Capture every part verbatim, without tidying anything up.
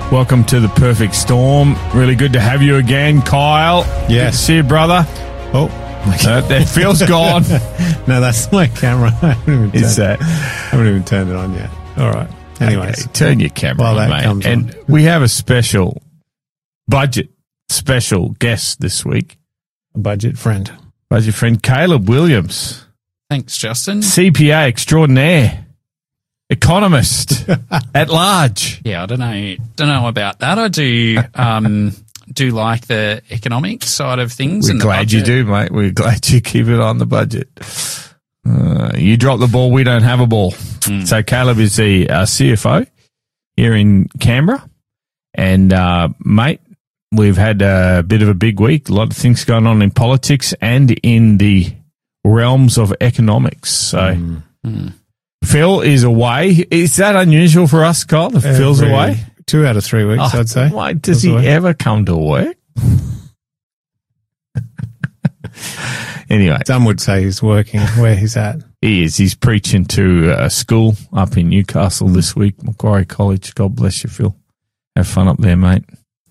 Welcome to the Perfect Storm. Really good to have you again, Kyle. Yes. Good to see you, brother. Oh, uh, that feels gone. No, that's my camera. I haven't even Is turned, that? I haven't even turned it on yet. All right. Anyways. Okay, turn your camera While on, that mate. comes and on. we have a special budget special guest this week. A budget friend. Budget friend Caleb Williams, Thanks, Justin. C P A extraordinaire, economist at large. Yeah, I don't know, don't know about that. I do, um, do like the economic side of things. We're and the glad you budget. do, mate. We're glad you keep it on the budget. Uh, you drop the ball, we don't have a ball. Mm. So Caleb is the uh, C F O here in Canberra. And, uh, mate, we've had a bit of a big week. A lot of things going on in politics and in the realms of economics. So Mm. Mm. Phil is away. Is that unusual for us, Kyle? If Phil's Every- away? Two out of three weeks, Oh, I'd say. Why does Phil's he away. ever come to work? Anyway, Some would say he's working where he's at. he is. He's preaching to a school up in Newcastle this week, Macquarie College. God bless you, Phil. Have fun up there, mate.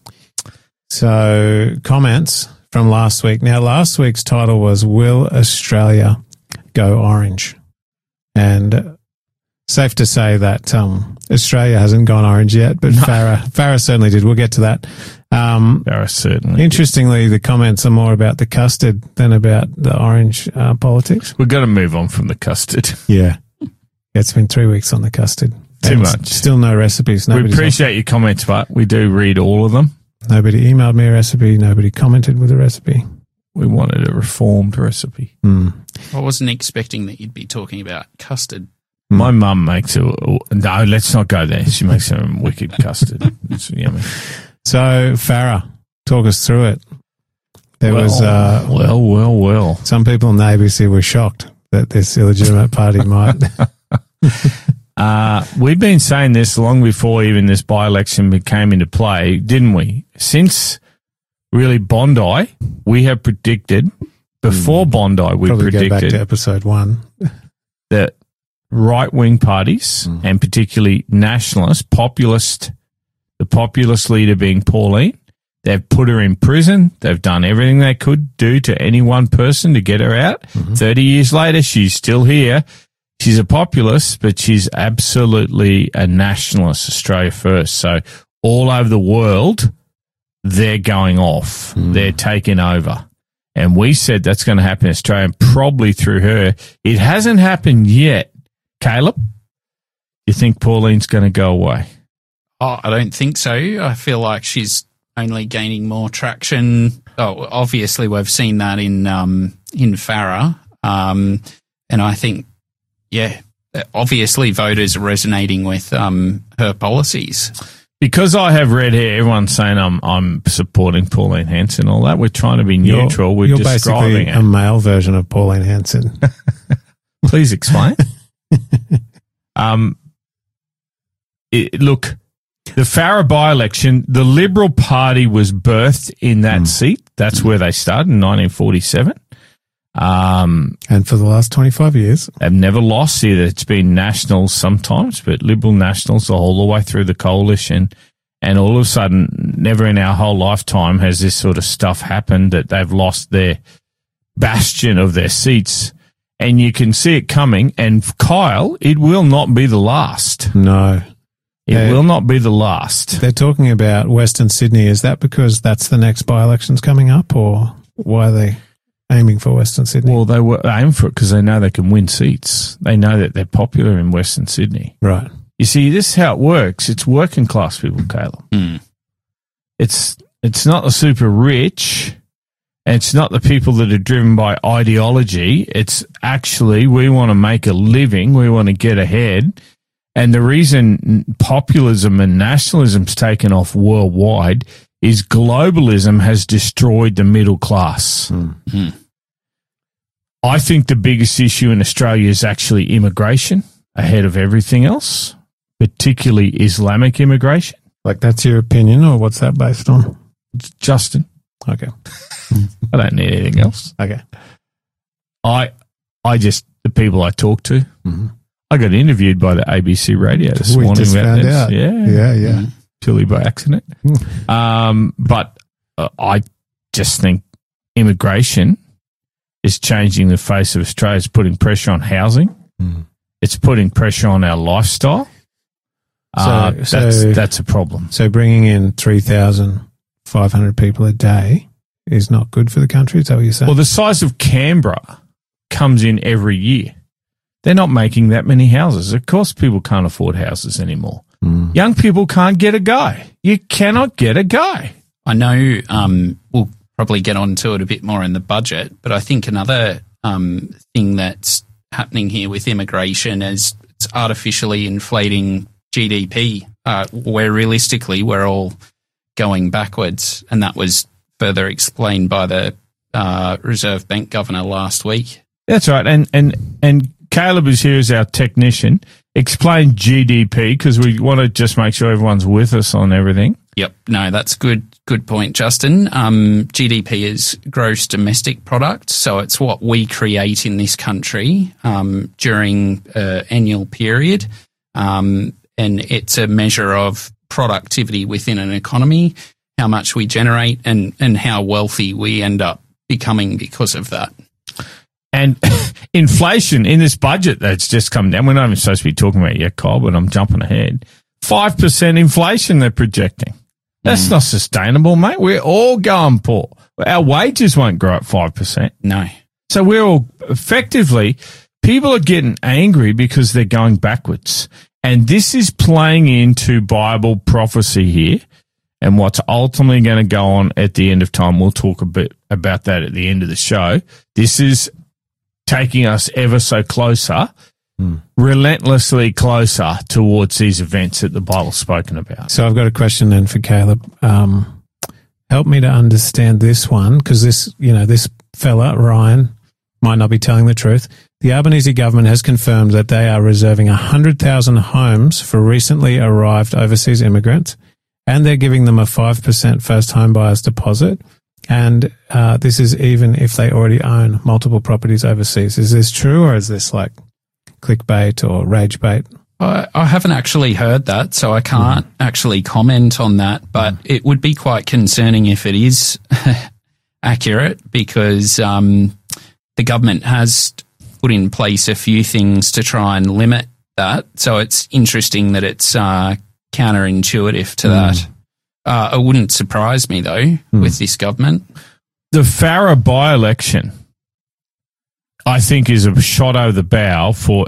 So, comments from last week. Now, last week's title was Will Australia Go Orange? And uh, safe to say that um, Australia hasn't gone orange yet, but Farah, Farah certainly did. We'll get to that. Um, Barra certainly. interestingly, the comments are more about the custard than about the orange uh, politics. We've got to move on from the custard. Yeah. It's been three weeks on the custard. Too And much. Still no recipes. We Nobody's appreciate your comments, but we do read all of them. Nobody emailed me a recipe. Nobody commented with a recipe. We wanted a reformed recipe. Mm. I wasn't expecting that you'd be talking about custard. My mum makes a... No, let's not go there. She makes a wicked custard. It's yummy. So, Farah, talk us through it. There well, was uh, well, well, well. some people in the A B C were shocked that this illegitimate party might. Uh, we've been saying this long before even this by-election came into play, didn't we? Since really Bondi, we have predicted, before Bondi, we Probably go back predicted to episode one. that right-wing parties, Mm. and particularly nationalist, populist, the populist leader being Pauline, they've put her in prison. They've done everything they could do to any one person to get her out. Mm-hmm. thirty years later, she's still here. She's a populist, but she's absolutely a nationalist, Australia first. So all over the world, they're going off. Mm. They're taking over. And we said that's going to happen in Australia, and probably through her. It hasn't happened yet. Caleb, you think Pauline's going to go away? Oh, I don't think so. I feel like she's only gaining more traction. Oh, obviously, we've seen that in um, in Farah, um, and I think, yeah, obviously, voters are resonating with um, her policies. Because I have red hair, everyone's saying I'm I'm supporting Pauline Hanson and all that. We're trying to be neutral. You're, We're you're describing basically it. a male version of Pauline Hanson. Please explain. um, it, look, the Farah by-election, the Liberal Party was birthed in that Mm. seat. That's where they started in nineteen forty-seven. Um, And for the last twenty-five years, they've never lost either. It's been Nationals sometimes, but Liberal Nationals all the way through the coalition. And all of a sudden, never in our whole lifetime has this sort of stuff happened that they've lost their bastion of their seats. And you can see it coming. And Kyle, it will not be the last. no. It Yeah. will not be the last. They're talking about Western Sydney. Is that because that's the next by-elections coming up, or why are they aiming for Western Sydney? Well, they were aim for it because they know they can win seats. They know that they're popular in Western Sydney. Right. You see, this is how it works. It's working class people, Caleb. Mm. It's it's not the super rich, and it's not the people that are driven by ideology. It's actually we want to make a living, we want to get ahead, and the reason populism and nationalism's taken off worldwide is globalism has destroyed the middle class. Mm. I think the biggest issue in Australia is actually immigration ahead of everything else, particularly Islamic immigration. Like, that's your opinion, or what's that based on? Justin, Okay. I don't need anything else. Okay. I, I just, the people I talk to, Mm-hmm. I got interviewed by the A B C radio this We morning just about found this. out. Yeah. Yeah, yeah. Mm. purely by accident. um, but uh, I just think immigration is changing the face of Australia. It's putting pressure on housing. Mm. It's putting pressure on our lifestyle. So, uh, that's, so, that's a problem. So bringing in three thousand five hundred people a day is not good for the country? Is that what you're saying? Well, the size of Canberra comes in every year. They're not making that many houses. Of course, people can't afford houses anymore. Mm. Young people can't get a guy. You cannot get a guy. I know um, we'll probably get onto it a bit more in the budget, but I think another um, thing that's happening here with immigration is it's artificially inflating G D P, uh, where realistically we're all going backwards, and that was further explained by the uh, Reserve Bank governor last week. That's right, and and and Caleb is here as our technician. Explain G D P because we want to just make sure everyone's with us on everything. Yep, no, that's good. Good point, Justin. Um, G D P is gross domestic product, so it's what we create in this country um, during an annual period, um, and it's a measure of productivity within an economy, how much we generate, and and how wealthy we end up becoming because of that. And inflation in this budget that's just come down. We're not even supposed to be talking about it yet, Kyle, but I'm jumping ahead. Five percent inflation they're projecting. That's mm. not sustainable, mate. We're all going poor. Our wages won't grow at five percent. No. So we're all effectively, people are getting angry because they're going backwards. And this is playing into Bible prophecy here and what's ultimately going to go on at the end of time. We'll talk a bit about that at the end of the show. This is taking us ever so closer, mm. relentlessly closer towards these events that the Bible's spoken about. So I've got a question then for Caleb. Um, help me to understand this one, because this, you know, this fella, Ryan, might not be telling the truth. The Albanese government has confirmed that they are reserving one hundred thousand homes for recently arrived overseas immigrants, and they're giving them a five percent first home buyer's deposit. And uh, this is even if they already own multiple properties overseas. Is this true, or is this like clickbait or rage bait? I, I haven't actually heard that, so I can't mm. actually comment on that. But mm. it would be quite concerning if it is accurate, because um, the government has put in place a few things to try and limit that. So it's interesting that it's uh, counterintuitive to mm. that. Uh, it wouldn't surprise me, though, mm. with this government. The Farah by-election, I think, is a shot over the bow for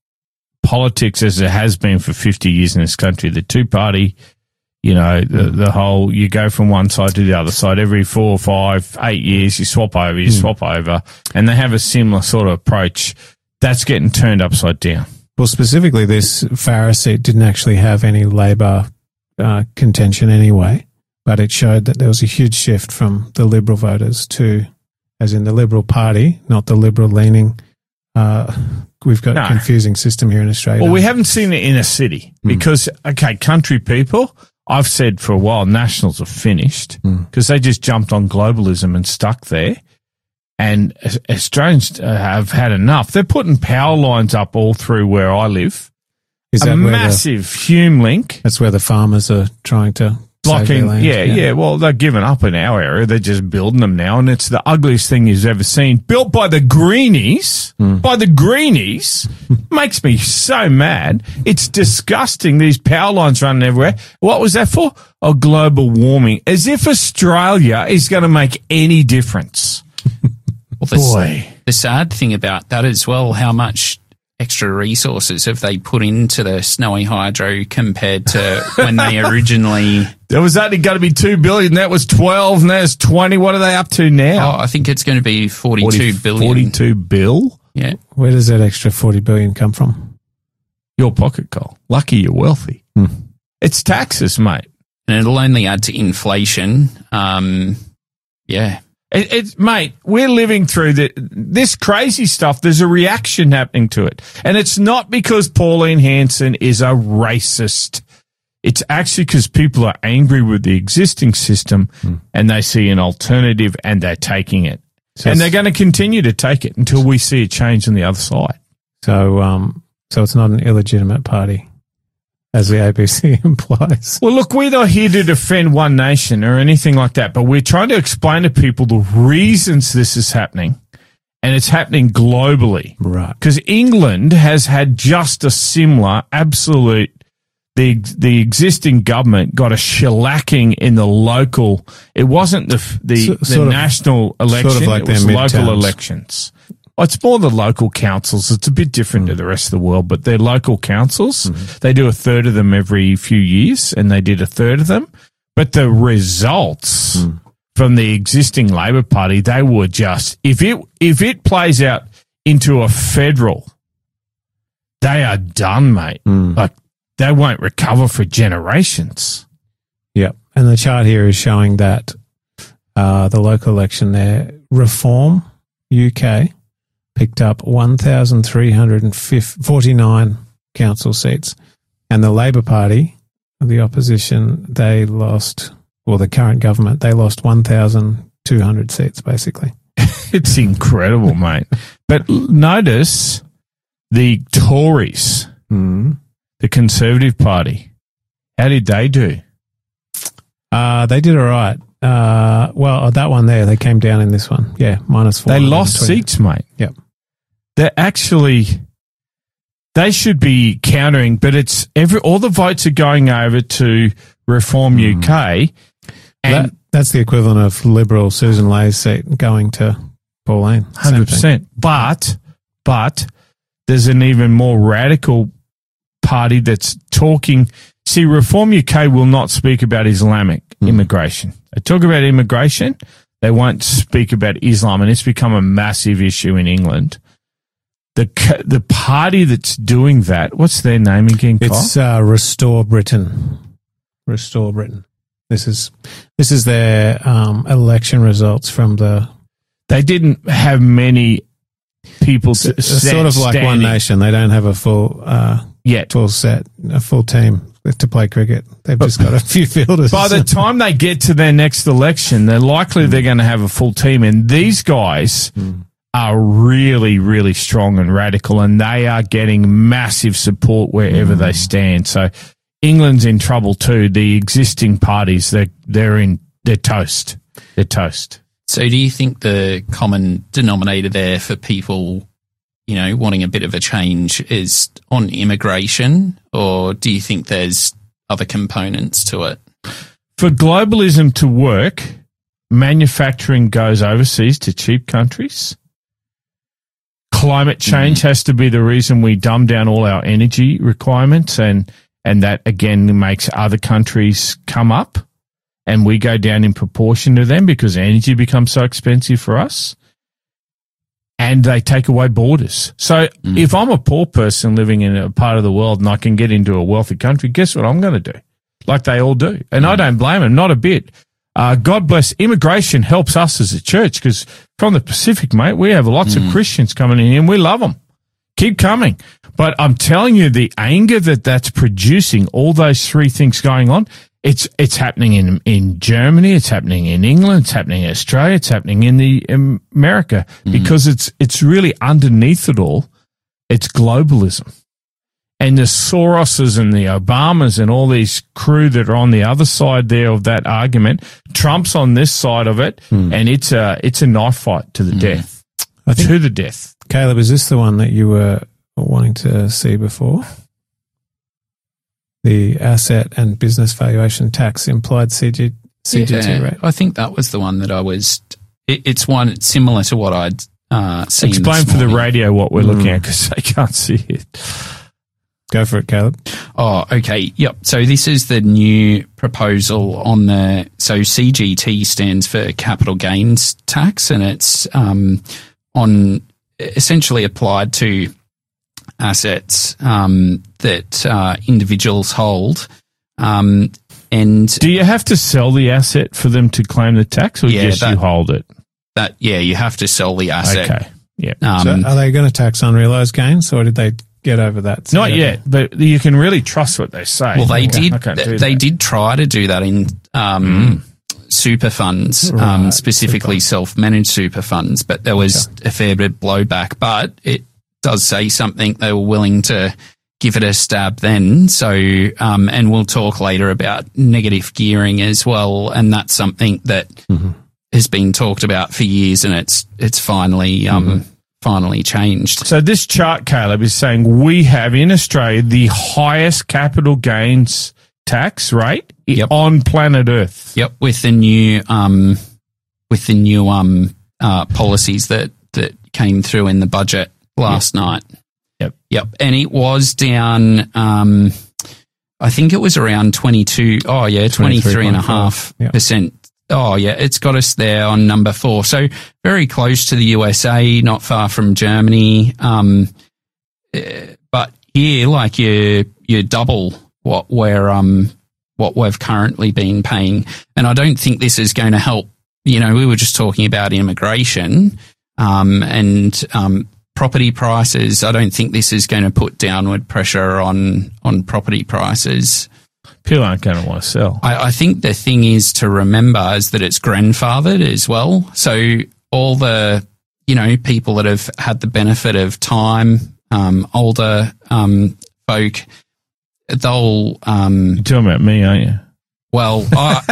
politics as it has been for fifty years in this country. The two-party, you know, the, the whole, you go from one side to the other side. Every four or five, eight years, you swap over, you mm. swap over. And they have a similar sort of approach. That's getting turned upside down. Well, specifically, this Farah seat didn't actually have any Labor Uh, contention anyway, but it showed that there was a huge shift from the Liberal voters to, as in the Liberal Party, not the Liberal leaning. Uh, we've got no. a confusing system here in Australia. Well, we haven't seen it in a city because, mm. okay, country people, I've said for a while, Nationals are finished because mm. they just jumped on globalism and stuck there. And Australians have had enough. They're putting power lines up all through where I live. Is a massive the, Hume link. That's where the farmers are trying to blocking. Save their land. Yeah, yeah, yeah. Well, they're giving up in our area. They're just building them now, and it's the ugliest thing you've ever seen. Built by the Greenies, mm. by the Greenies, makes me so mad. It's disgusting. These power lines running everywhere. What was that for? Oh, global warming. As if Australia is going to make any difference. Well, the, Boy. the sad thing about that as well, how much extra resources have they put into the Snowy Hydro compared to when they originally... There was only going to be two billion. That was twelve, and there's twenty. What are they up to now? Oh, I think it's going to be forty-two forty, billion. forty-two bill? Yeah. Where does that extra forty billion come from? Your pocket, Cole. Lucky you're wealthy. Hmm. It's taxes, mate. And it'll only add to inflation. Um, yeah. It, it's, mate, we're living through the, this crazy stuff. There's a reaction happening to it. And it's not because Pauline Hanson is a racist. It's actually because people are angry with the existing system mm. and they see an alternative and they're taking it. So and they're going to continue to take it until we see a change on the other side. So, um, so it's not an illegitimate party. as the A B C implies. Well, look, we're not here to defend one nation or anything like that, but we're trying to explain to people the reasons this is happening, and it's happening globally. Right. Because England has had just a similar absolute. The the existing government got a shellacking in the local. It wasn't the the, So- the sort of- national election. sort of like it was their local midterms. elections. Well, it's more the local councils. It's a bit different Mm. to the rest of the world, but they're local councils. Mm. They do a third of them every few years, and they did a third of them. But the results mm. from the existing Labor Party, they were just if it if it plays out into a federal, they are done, mate. Mm. Like. They won't recover for generations. Yep. And the chart here is showing that uh, the local election there, Reform U K picked up one thousand three hundred forty-nine council seats, and the Labor Party, the opposition, they lost, or the current government, they lost one thousand two hundred seats, basically. It's incredible, mate. But notice the Tories. Mm. The Conservative Party, how did they do? Uh, they did all right. Uh, well, that one there, they came down in this one. Yeah, minus four. They lost seats, mate. Yep. They're actually, they should be countering, but it's every all the votes are going over to Reform mm. U K. And that, that's the equivalent of Liberal Susan Lay's seat going to Pauline. one hundred percent. But, but there's an even more radical party that's talking. See, Reform U K will not speak about Islamic mm. immigration. They talk about immigration. They won't speak about Islam, and it's become a massive issue in England. The the party that's doing that, what's their name again, Kyle? It's uh, Restore Britain. Restore Britain. This is this is their um, election results from the. They didn't have many people to it's sort of like standing. One Nation. They don't have a full. Uh, Yet. Full set, a full team to play cricket. They've just got a few fielders. By the time they get to their next election, they're likely mm. they're going to have a full team. And these guys mm. are really, really strong and radical, and they are getting massive support wherever mm. they stand. So England's in trouble too. The existing parties, they're, they're in, they're toast. They're toast. So do you think the common denominator there for people, you know, wanting a bit of a change is on immigration, or do you think there's other components to it? For globalism to work, manufacturing goes overseas to cheap countries. Climate change mm. has to be the reason we dumb down all our energy requirements, and, and that, again, makes other countries come up, and we go down in proportion to them because energy becomes so expensive for us. And they take away borders. So mm. if I'm a poor person living in a part of the world and I can get into a wealthy country, guess what I'm going to do? Like they all do. And mm. I don't blame them, not a bit. Uh, God bless. Immigration helps us as a church because from the Pacific, mate, we have lots mm. of Christians coming in here and we love them. Keep coming. But I'm telling you, the anger that that's producing, all those three things going on, It's it's happening in in Germany, it's happening in England, it's happening in Australia, it's happening in the in America mm. because it's it's really underneath it all, it's globalism, and the Soroses and the Obamas and all these crew that are on the other side there of that argument. Trump's on this side of it, mm. and it's a it's a knife fight to the mm. death, I think, to the death. Caleb, is this the one that you were wanting to see before? The asset and business valuation tax implied C G, C G T yeah, rate. I think that was the one that I was. It, it's one similar to what I'd uh, seen. Explain for the radio what we're mm. looking at because they can't see it. Go for it, Caleb. Oh, okay. Yep. So this is the new proposal on the. So C G T stands for capital gains tax, and it's um, on essentially applied to assets um, that uh, individuals hold. Um, and do you have to sell the asset for them to claim the tax, or yeah, just that, you hold it? That yeah, you have to sell the asset. Okay. Yeah. Um, so are they going to tax unrealised gains, or did they get over that? Not yet, but you can really trust what they say. Well, they okay. did. They that. did try to do that in um, mm. super funds, right. um, specifically super. self-managed super funds, but there was okay. a fair bit of blowback. But it does say something. They were willing to give it a stab then. So, um, and we'll talk later about negative gearing as well. And that's something that mm-hmm. has been talked about for years, and it's it's finally um, mm-hmm. finally changed. So this chart, Caleb, is saying we have in Australia the highest capital gains tax rate yep. on planet Earth. Yep, with the new um, with the new um, uh, policies that that came through in the budget last yep. night. Yep. Yep. And it was down, um, I think it was around twenty-two, oh yeah, twenty-three and a half percent. Oh yeah, it's got us there on number four. So very close to the U S A, not far from Germany. Um, but here, like you, you double what we're, um, what we've currently been paying. And I don't think this is going to help. You know, we were just talking about immigration, um, and, um, property prices. I don't think this is going to put downward pressure on, on property prices. People aren't going to want to sell. I, I think the thing is to remember is that it's grandfathered as well. So all the, you know, people that have had the benefit of time, um, older um, folk, they'll... Um, You're talking about me, aren't you? Well,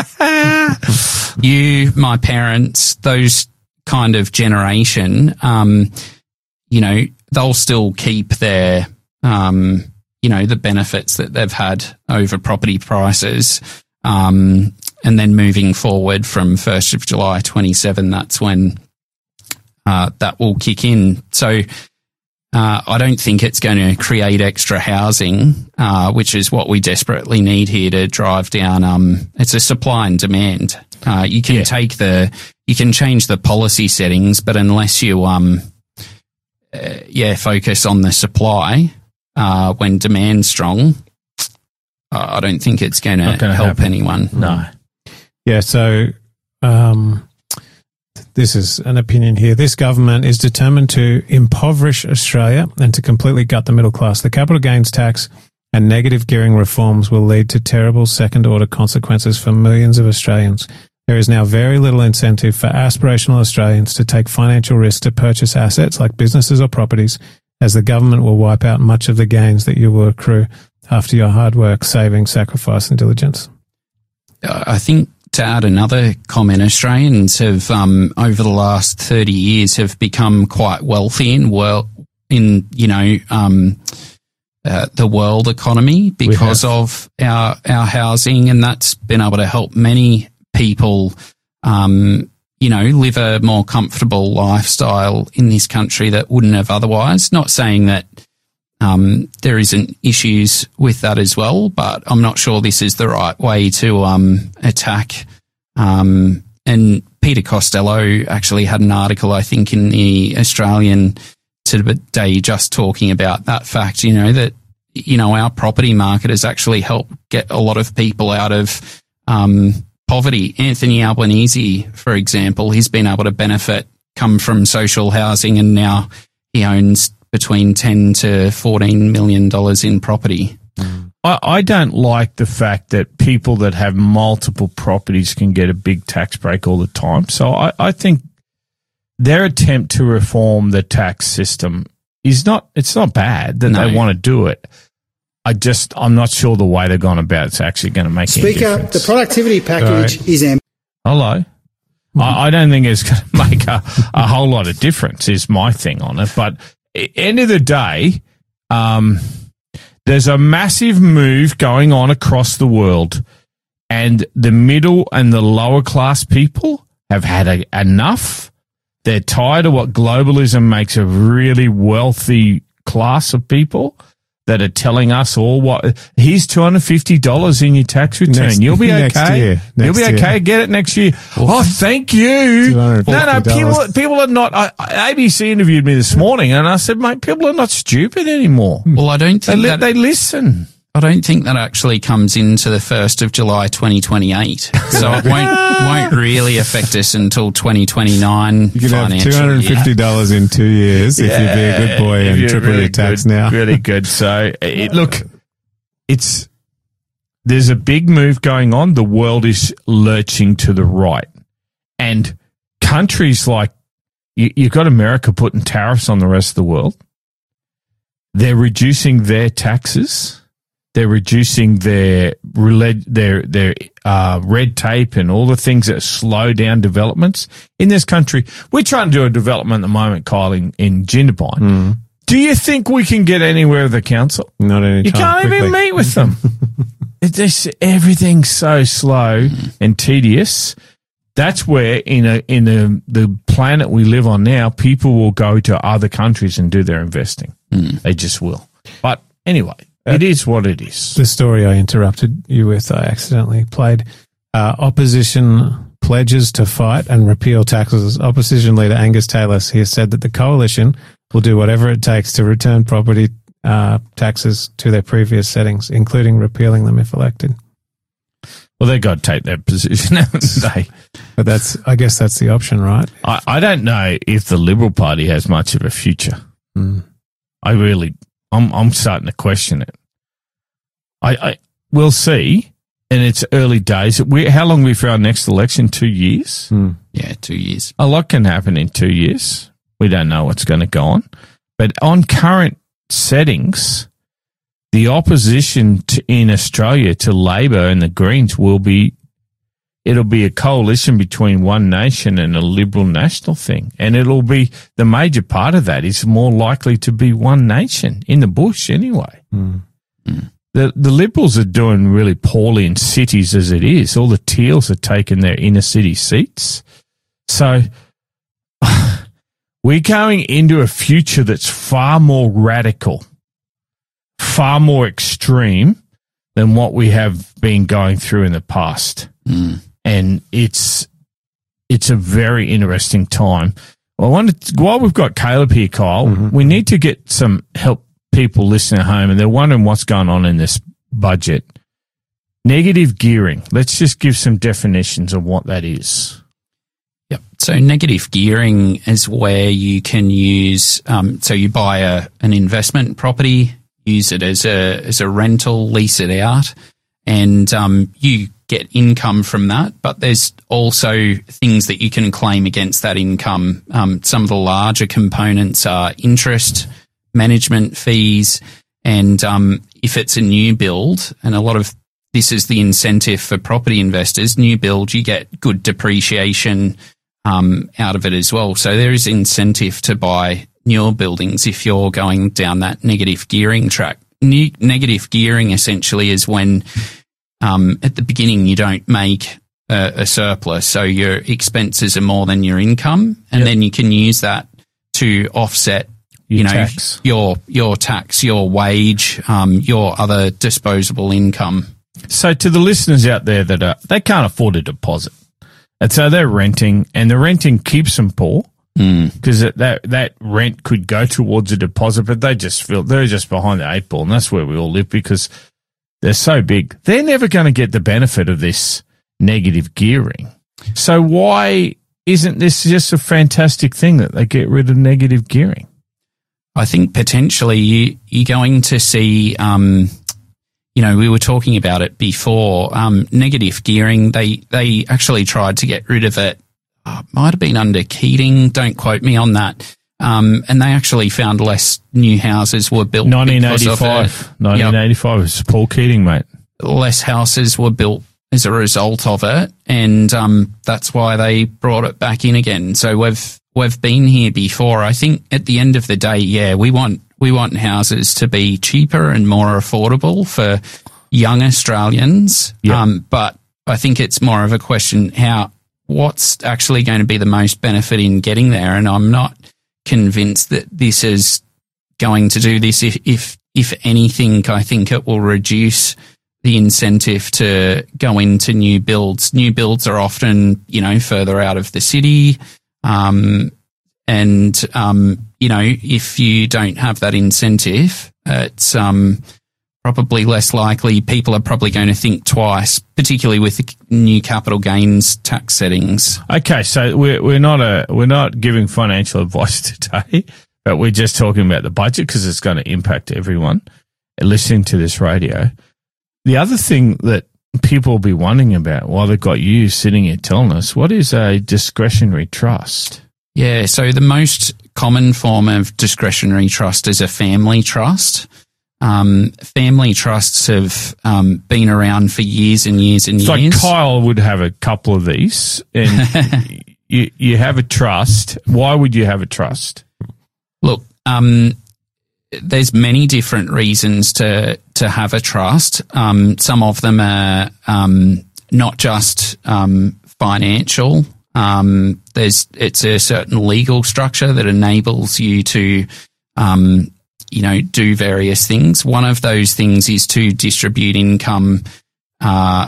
I, you, my parents, those kind of generation... Um, you know, they'll still keep their, um, you know, the benefits that they've had over property prices. Um, and then moving forward from first of July twenty-seven, that's when uh, that will kick in. So uh, I don't think it's going to create extra housing, uh, which is what we desperately need here to drive down. Um, it's a supply and demand. Uh, you can yeah. take the, you can change the policy settings, but unless you, um, Uh, yeah, focus on the supply uh, when demand's strong, uh, I don't think it's going to help happen. anyone. No. Yeah, so um, this is an opinion here. This government is determined to impoverish Australia and to completely gut the middle class. The capital gains tax and negative gearing reforms will lead to terrible second-order consequences for millions of Australians. There is now very little incentive for aspirational Australians to take financial risk to purchase assets like businesses or properties, as the government will wipe out much of the gains that you will accrue after your hard work, saving, sacrifice and diligence. I think to add another comment, Australians have, um, over the last thirty years, have become quite wealthy in, well, in you know, um, uh, the world economy because of our, our housing, and that's been able to help many people, um, you know, live a more comfortable lifestyle in this country that wouldn't have otherwise. Not saying that um, there isn't issues with that as well, but I'm not sure this is the right way to um, attack. Um, and Peter Costello actually had an article, I think, in the Australian today just talking about that fact, you know, that, you know, our property market has actually helped get a lot of people out of um poverty. Anthony Albanese, for example, he's been able to benefit, come from social housing, and now he owns between ten to fourteen million dollars in property. I, I don't like the fact that people that have multiple properties can get a big tax break all the time. So I, I think their attempt to reform the tax system is not, it's not bad that no. they want to do it. I just, I'm not sure the way they're going about it's actually going to make Speaker, any difference. The productivity package right. is... Am- Hello? Mm-hmm. I, I don't think it's going to make a, a whole lot of difference is my thing on it. But end of the day, um, there's a massive move going on across the world, and the middle and the lower class people have had a, enough. They're tired of what globalism makes a really wealthy class of people that are telling us all what, here's two hundred fifty dollars in your tax return. Next, You'll be okay. Year, You'll be okay. Year. Get it next year. Oh, thank you. No, no, people, people are not, I, A B C interviewed me this morning and I said, mate, people are not stupid anymore. Well, I don't think they, that, they listen. I don't think that actually comes into the first of July twenty twenty-eight. So it won't, won't really affect us until twenty twenty-nine. You can have two hundred fifty dollars year. in two years if yeah, you be a good boy and triple really your tax good, now. Really good. So it, look, it's, there's a big move going on. The world is lurching to the right, and countries like, you, you've got America putting tariffs on the rest of the world. they're reducing their taxes. They're reducing their their their uh, red tape and all the things that slow down developments in this country. We're trying to do a development at the moment, Kyle, in, in Jindabyne. Mm. Do you think we can get anywhere with the council? Not any You time can't quickly. even meet with them. It's just, everything's so slow and tedious. That's where in a in a, the planet we live on now, people will go to other countries and do their investing. Mm. They just will. But anyway, it is what it is. The story I interrupted you with, I accidentally played. Uh, opposition pledges to fight and repeal taxes. Opposition leader Angus Taylor he has said that the coalition will do whatever it takes to return property uh, taxes to their previous settings, including repealing them if elected. Well, they've got to take that position, haven't they? But that's, I guess that's the option, right? I, I don't know if the Liberal Party has much of a future. Mm. I really, I'm, I'm starting to question it. I, I we'll see, and it's early days. We, how long we for our next election? Two years. Mm. Yeah, two years. A lot can happen in two years. We don't know what's going to go on, but on current settings, the opposition to, in Australia to Labor and the Greens will be. It'll be a coalition between One Nation and a Liberal national thing. And it'll be, the major part of that is more likely to be One Nation in the bush anyway. Mm. Mm. The the Liberals are doing really poorly in cities as it is. All the Teals are taking their inner city seats. So we're going into a future that's far more radical, far more extreme than what we have been going through in the past. Mm. And it's it's a very interesting time. I wanted to, while we've got Caleb here, Kyle, Mm-hmm. we need to get some help. People listening at home and they're wondering what's going on in this budget. Negative gearing. Let's just give some definitions of what that is. Yep. So negative gearing is where you can use. Um, so you buy a an investment property, use it as a as a rental, lease it out, and um, you get income from that. But there's also things that you can claim against that income. Um, some of the larger components are interest, management fees, and um, if it's a new build, and a lot of this is the incentive for property investors, new build, you get good depreciation um, out of it as well. So there is incentive to buy newer buildings if you're going down that negative gearing track. Ne- negative gearing essentially is when um, at the beginning you don't make a, a surplus, so your expenses are more than your income, and Yep. then you can use that to offset Your you know, tax. your your tax, your wage, um, your other disposable income. So to the listeners out there that are, they can't afford a deposit. And so they're renting, and the renting keeps them poor because that, that that rent could go towards a deposit, but they just feel they're just behind the eight ball, and that's where we all live because they're so big. They're never going to get the benefit of this negative gearing. So why isn't this just a fantastic thing that they get rid of negative gearing? I think potentially you, you're going to see, um, you know, we were talking about it before, um, negative gearing. They, they actually tried to get rid of it. Uh, might have been under Keating. Don't quote me on that. Um, and they actually found less new houses were built. nineteen because of eighty-five. it. nineteen eighty-five was Paul Keating, mate. Less houses were built as a result of it. And, um, that's why they brought it back in again. So we've, We've been here before. I think at the end of the day, yeah, we want we want houses to be cheaper and more affordable for young Australians. Yeah. Um, but I think it's more of a question how what's actually going to be the most benefit in getting there. And I'm not convinced that this is going to do this. If if if anything, I think it will reduce the incentive to go into new builds. New builds are often, you know, further out of the city. Um, and, um, you know, if you don't have that incentive, it's, um, probably less likely. People are probably going to think twice, particularly with the new capital gains tax settings. Okay, so we're we're not a we're not giving financial advice today, but we're just talking about the budget because it's going to impact everyone listening to this radio. The other thing that people will be wondering about while they've got you sitting here telling us, what is a discretionary trust? Yeah, so the most common form of discretionary trust is a family trust. Um, family trusts have um, been around for years and years and it's years. Like Kyle would have a couple of these, and you you have a trust. Why would you have a trust? Look, um, there's many different reasons to to have a trust. Um, some of them are um, not just um, financial. Um, there's it's a certain legal structure that enables you to um, you know, do various things. One of those things is to distribute income uh,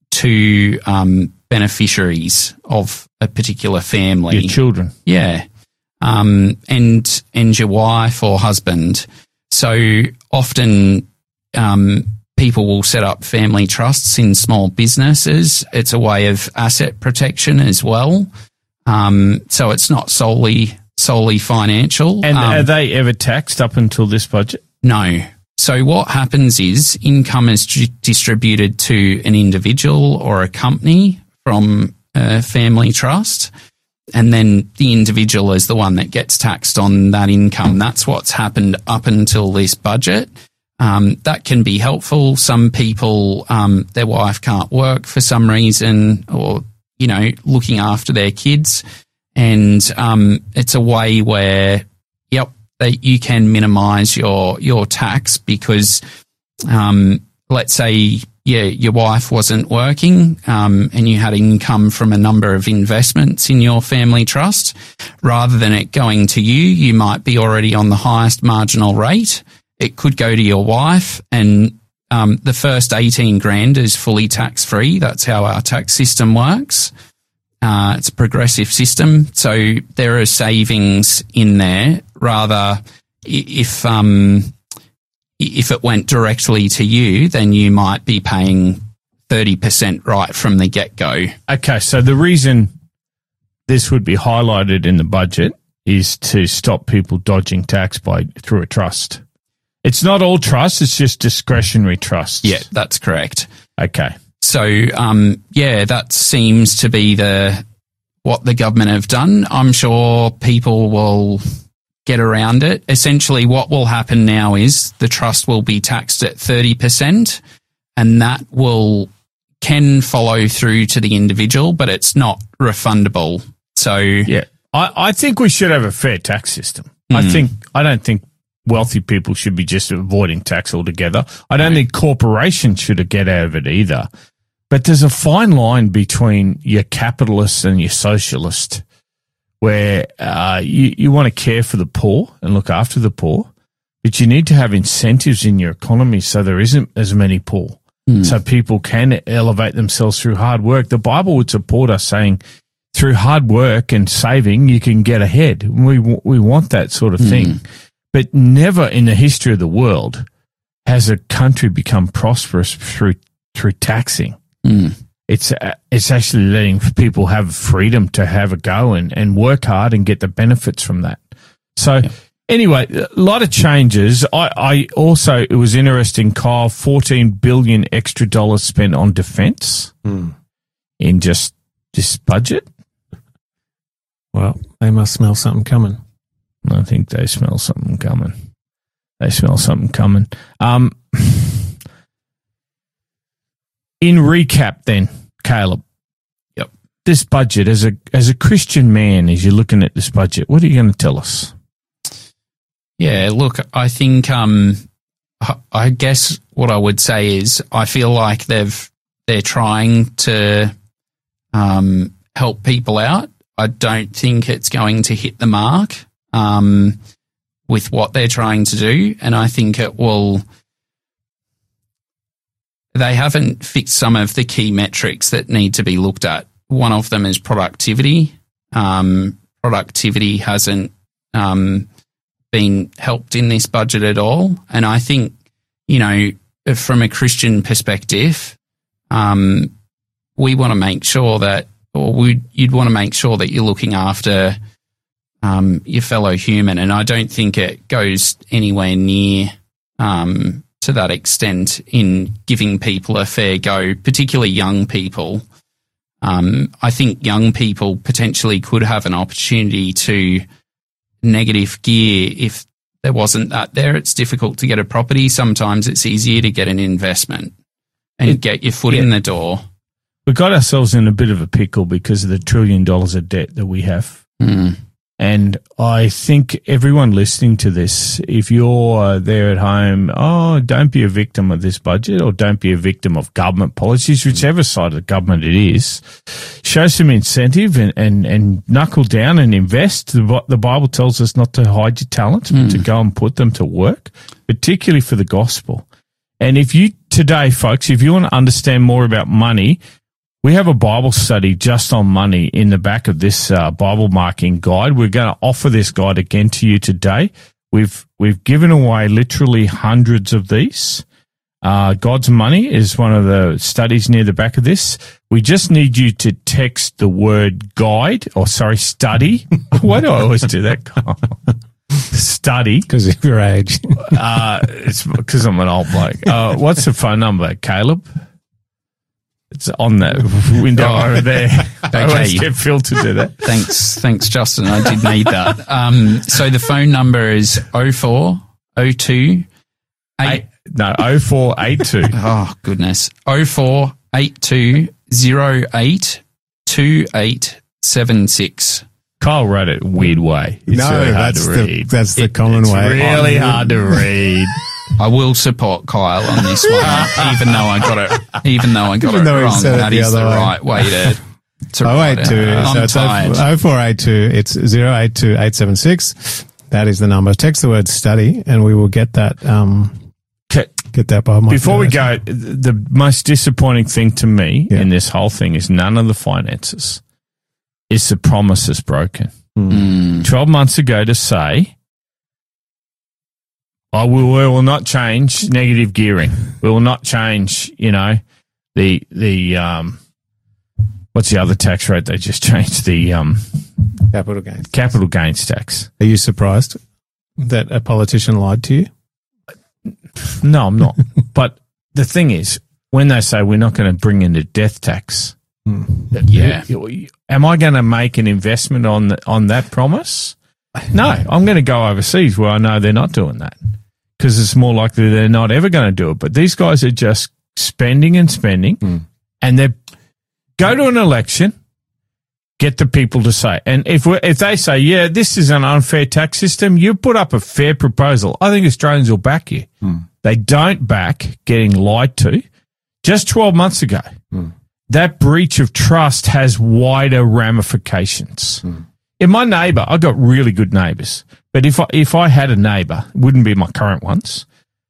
to um, beneficiaries of a particular family. Your children. Yeah. Um, and and your wife or husband. So often um, people will set up family trusts in small businesses. It's a way of asset protection as well. Um, so it's not solely... solely financial. And um, are they ever taxed up until this budget? No. So what happens is income is d- distributed to an individual or a company from a family trust, and then the individual is the one that gets taxed on that income. That's what's happened up until this budget. Um, that can be helpful. Some people, um, their wife can't work for some reason, or, you know, looking after their kids. And um, it's a way where, yep, that you can minimise your your tax because, um, let's say, yeah, your wife wasn't working um, and you had income from a number of investments in your family trust. Rather than it going to you, you might be already on the highest marginal rate. It could go to your wife, and um, the first eighteen grand is fully tax free. That's how our tax system works. Uh, it's a progressive system, so there are savings in there. Rather, if um, if it went directly to you, then you might be paying thirty percent right from the get-go. Okay, so the reason this would be highlighted in the budget is to stop people dodging tax by through a trust. It's not all trusts, it's just discretionary trusts. Yeah, that's correct. Okay. So, um, yeah, that seems to be the what the government have done. I'm sure people will get around it. Essentially, what will happen now is the trust will be taxed at thirty percent, and that will can follow through to the individual, but it's not refundable. So, yeah, I, I think we should have a fair tax system. Mm. I think I don't think wealthy people should be just avoiding tax altogether. I don't think corporations should get out of it either. But there's a fine line between your capitalist and your socialist, where uh, you, you want to care for the poor and look after the poor, but you need to have incentives in your economy so there isn't as many poor, mm. so people can elevate themselves through hard work. The Bible would support us saying through hard work and saving, you can get ahead. We, we want that sort of mm. thing. But never in the history of the world has a country become prosperous through through taxing. Mm. It's uh, it's actually letting people have freedom to have a go and, and work hard and get the benefits from that. So yeah. Anyway, a lot of changes. I, I also, it was interesting, Kyle, fourteen billion extra dollars spent on defence mm. in just this budget. Well, they must smell something coming. I think they smell something coming. They smell something coming. Um, in recap then, Caleb. Yep. This budget, as a as a Christian man, as you're looking at this budget, what are you going to tell us? Yeah, look, I think, um, I guess what I would say is I feel like they've, they're trying to um, help people out. I don't think it's going to hit the mark um, with what they're trying to do. And I think it will, they haven't fixed some of the key metrics that need to be looked at. One of them is productivity. Um, productivity hasn't um, been helped in this budget at all. And I think, you know, from a Christian perspective, um, we want to make sure that, or we, you'd want to make sure that you're looking after um, your fellow human. And I don't think it goes anywhere near um, to that extent in giving people a fair go, particularly young people. Um, I think young people potentially could have an opportunity to negative gear. If there wasn't that there, it's difficult to get a property. Sometimes it's easier to get an investment and It- get your foot yeah. in the door. We got ourselves in a bit of a pickle because of the trillion dollars of debt that we have. Mm. And I think everyone listening to this, if you're there at home, oh, don't be a victim of this budget or don't be a victim of government policies, whichever side of the government it is. Show some incentive and, and, and knuckle down and invest. The, Bi- the Bible tells us not to hide your talents, but to go and put them to work, particularly for the gospel. And if you today, folks, if you want to understand more about money, we have a Bible study just on money in the back of this uh, Bible marking guide. We're going to offer this guide again to you today. We've we've given away literally hundreds of these. Uh, God's Money is one of the studies near the back of this. We just need you to text the word guide, or sorry, study. Why do I always do that? Study. Because of your age. Uh, it's because I'm an old bloke. Uh, what's the phone number, Caleb? It's on that window over there. I always get Phil to do that. Thanks, thanks, Justin. I did need that. Um, so the phone number is oh four oh two Eight, no, oh four eight two. Oh goodness, oh four eight two zero eight two eight seven six. Kyle wrote it a weird way. It's No, really hard that's to the- read. that's the It- common it's way. really Oh, hard to read. I will support Kyle on this one, even though I got it. Even though I got Even it though he wrong, said it that the is the other way. right way to. to Oh write eight it. two. I'm So it's tired. oh four eight two. It's zero eight two eight seven six. That is the number. Text the word study, and we will get that. Um, Okay. get that by my. Before we go, the most disappointing thing to me Yeah. in this whole thing is none of the finances. It's the promise is broken. Mm. twelve months ago to say, I will, we will not change negative gearing. We will not change, you know, the, the, um, what's the other tax rate they just changed? The, um, capital gains. capital gains tax. Are you surprised that a politician lied to you? No, I'm not. But the thing is, when they say we're not going to bring in the death tax, Yeah. you- you- am I going to make an investment on the, on that promise? No, I'm going to go overseas where I know they're not doing that because it's more likely they're not ever going to do it. But these guys are just spending and spending, and they go to an election, get the people to say. And if we if they say, yeah, this is an unfair tax system, you put up a fair proposal, I think Australians will back you. They don't back getting lied to. Just twelve months ago, that breach of trust has wider ramifications. In my neighbour, I got really good neighbours, but if I, if I had a neighbour, it wouldn't be my current ones,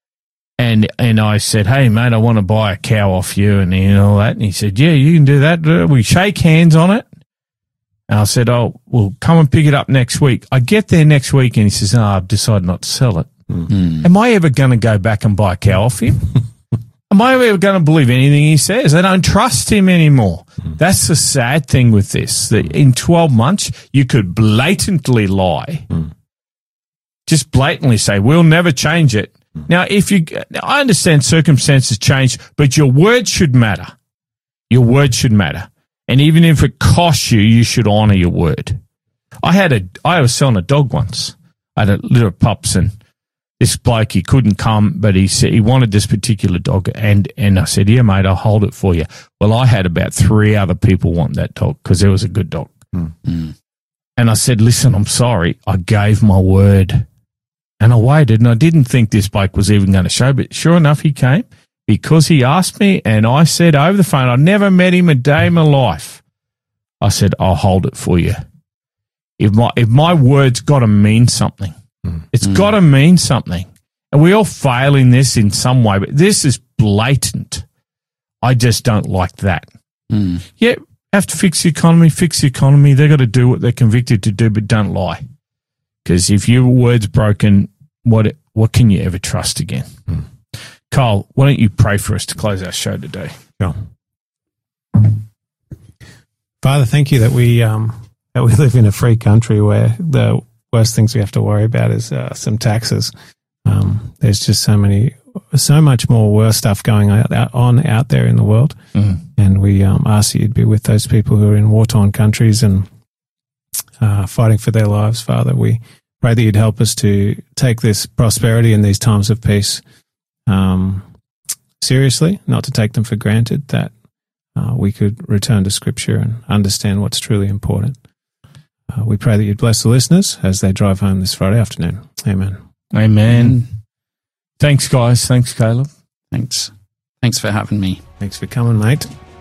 and and I said, hey, mate, I want to buy a cow off you and, and all that, and he said, yeah, you can do that. Uh, We shake hands on it. And I said, oh, well, come and pick it up next week. I get there next week and he says, oh, I've decided not to sell it. Am I ever going to go back and buy a cow off him? Am I ever going to believe anything he says? I don't trust him anymore. That's the sad thing with this. That in twelve months, you could blatantly lie. Just blatantly say, we'll never change it. Now, if you, I understand circumstances change, but your word should matter. Your word should matter. And even if it costs you, you should honour your word. I had a, I was selling a dog once. I had a litter of pups, and this bloke, he couldn't come, but he said he wanted this particular dog, and, and I said, yeah, mate, I'll hold it for you. Well, I had about three other people want that dog because it was a good dog. And I said, listen, I'm sorry. I gave my word. And I waited, and I didn't think this bloke was even going to show, but sure enough, he came because he asked me, and I said over the phone, I never met him a day in my life. I said, I'll hold it for you. If my, if my word's got to mean something, it's got to mean something. And we all fail in this in some way, but this is blatant. I just don't like that. Yeah, have to fix the economy, fix the economy. They've got to do what they're convicted to do, but don't lie. Because if your word's broken, what what can you ever trust again? Kyle, why don't you pray for us to close our show today? Sure. Father, thank you that we um, that we live in a free country where the worst things we have to worry about is uh, some taxes. Um, there's just so many, so much more worse stuff going out, out, on out there in the world, and we um, ask that you'd be with those people who are in war-torn countries and uh, fighting for their lives. Father, we pray that you'd help us to take this prosperity in these times of peace um, seriously, not to take them for granted, that uh, we could return to Scripture and understand what's truly important. Uh, we pray that you'd bless the listeners as they drive home this Friday afternoon. Amen. Amen. Thanks, guys. Thanks, Caleb. Thanks. Thanks for having me. Thanks for coming, mate.